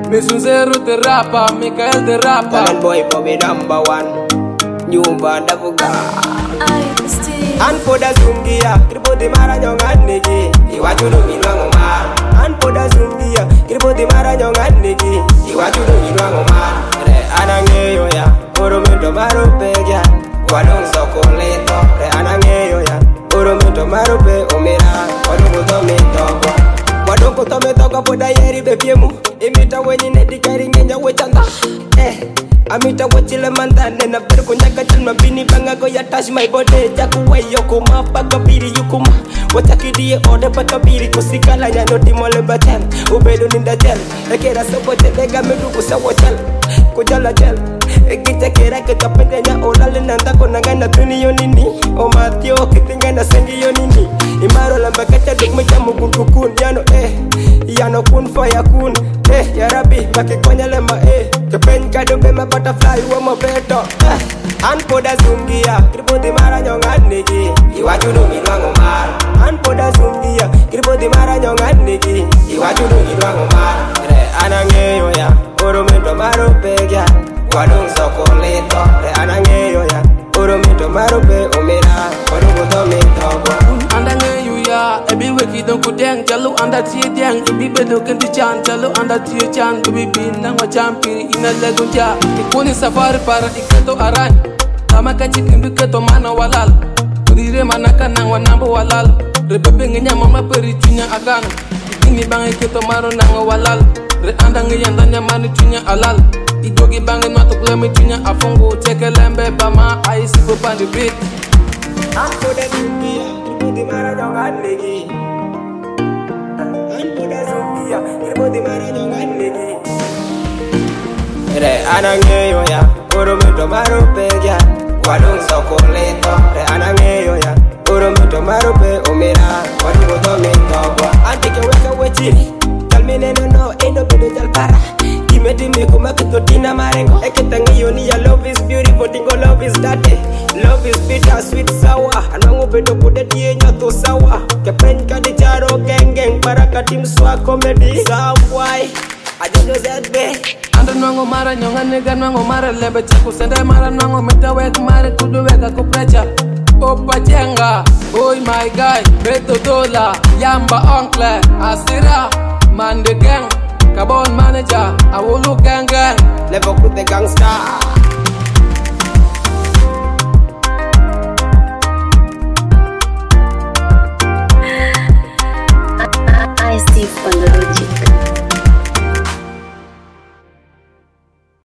Misunzeru the rapper, Mikael the rapper. Talent boy for me number one. New banda fuga. Anpoda zungia, kribo di mara nyongan negi. Iwajudu milwango mar. Anpoda zungia, kribo di mara nyongan negi. Iwajudu milwango mar. Re anangeyo ya, oromento maro pegya. Wadong sokoleto, re anangeyo ya. Oromento maro pe omera, wadong tome toko. Wadong tome toko poda yeri bepiemu. Imita wenye nedikari ngenya wechanda. Amita wachile mandane na perko nyaka chilma bini banga go ya touch my body jaku way yokuma paka biri yukuma watakidie ode paka biri kusikala nyano timole batel ubedo ninda tel ekera sobote dega meduku sawotel kujala tel ekita kera ketapende nya olale nanda konangana duniyo nini o matio kitingana sengi yo nini imaro lamba kacha dukmecha mukuntukun yano kun fire kun ya rabbi makikonya lema kepen kado bema butterfly wama beto Anpoda zungia kribo di mara nyongan negi iwajudu milwango mar Anpoda zungia kribo di mara nyongan negi iwajudu milwango mar re anangeyo ya oromento maro pegya wadung sokoleto re anangeyo ya oromento maro pe omera wadung tome togo anangeyo ya ebi weki don kudeng jalu anda tie deng ibi bedo kendi chan jalu anda tie chan bibi bin nangwa champi ina legunja ikuni safari para iketo arany ama kachik imbuketo mana walal urire manaka nangwa nambo walal rebebe ngenya mama peri chunya agan ini bang iketo maro nangwa walal re anda ngeyanda nyamani chunya alal ijogi bange nwato kuleme chunya afungu teke lembe bama aisi popandi beat Anpoda zungia kribo di mara nyongan negi Anpoda zungia kribo di mara nyongan negi re anangeyo ya oromento maro pegya wadung sokoleto re anangeyo ya oromento maro pe omera wadung tome togo antike weka wechiri talmine no endo bedo jalpara kimeti miku makito tina marengo eketangiyo ni ya love is beautiful tingo love is dirty love is bitter sweet sour anango bedo kudetie nyato sawa kepen kadicharo geng para katim swa comedy sawai ajojo zedbe anda nwango mara nyonga nega nwango mara lebe chaku sende mara nwango meta wek mara kudu weka kuprecha Opa jenga, boy my guy, Beto Dola, Yamba Uncle, Asira, man the gang, Carbon manager, Awolu gang gang, level with the gangsta.